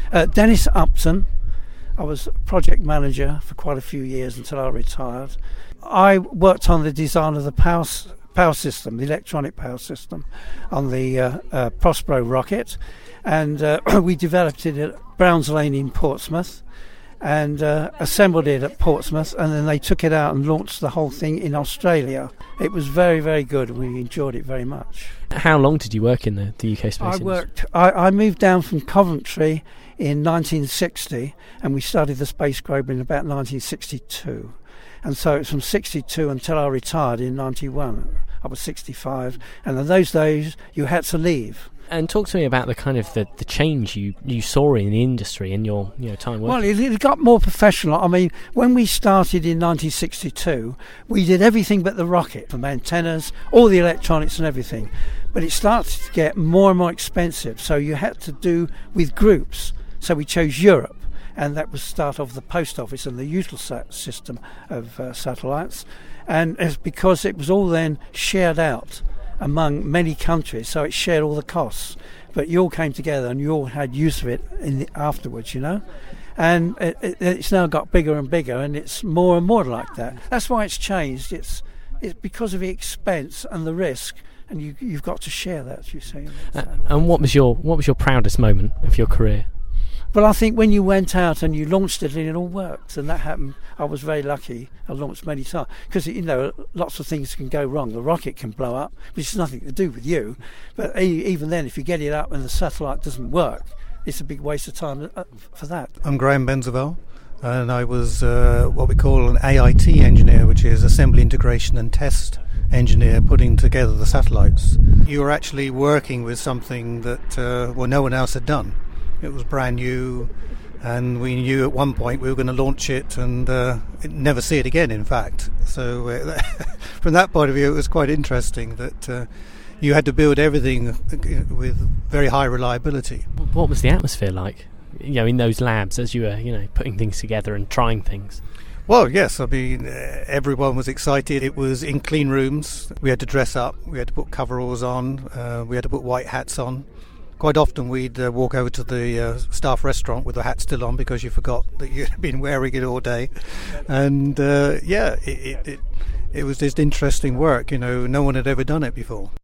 Dennis Upton. I was project manager for quite a few years until I retired. I worked on the design of the power system, the electronic power system, on the Prospero rocket, and we developed it at Browns Lane in Portsmouth, and assembled it at Portsmouth, and then they took it out and launched the whole thing in Australia. It was very, very good. We enjoyed it very much. How long did you work in the UK space industry? I moved down from Coventry in 1960, and we started the Space Globe in about 1962. And so it's from 62 until I retired in 91. I was 65, and in those days you had to leave. And talk to me about the kind of the change you saw in the industry in your time working. Well, it got more professional. I mean, when we started in 1962, we did everything but the rocket, from antennas, all the electronics and everything. But it started to get more and more expensive, so you had to do with groups. So we chose Europe, and that was the start of the post office and the Eutelsat system of satellites. And it's because it was all then shared out among many countries, so it shared all the costs. But you all came together and you all had use of it afterwards, And it's now got bigger and bigger, and it's more and more like that. That's why it's changed. It's because of the expense and the risk, and you've got to share that, you see. And what was your proudest moment of your career? Well, I think when you went out and you launched it and it all worked, and that happened, I was very lucky. I launched many times because lots of things can go wrong. The rocket can blow up, which has nothing to do with you. But even then, if you get it up and the satellite doesn't work, it's a big waste of time for that. I'm Graham Benzavel, and I was what we call an AIT engineer, which is Assembly Integration and Test engineer, putting together the satellites. You were actually working with something that no one else had done. It was brand new, and we knew at one point we were going to launch it and never see it again, in fact. So from that point of view, it was quite interesting that you had to build everything with very high reliability. What was the atmosphere like, in those labs as you were, putting things together and trying things? Well, yes, I mean, everyone was excited. It was in clean rooms. We had to dress up. We had to put coveralls on. We had to put white hats on. Quite often we'd walk over to the staff restaurant with the hat still on because you forgot that you'd been wearing it all day. And it was just interesting work. No one had ever done it before.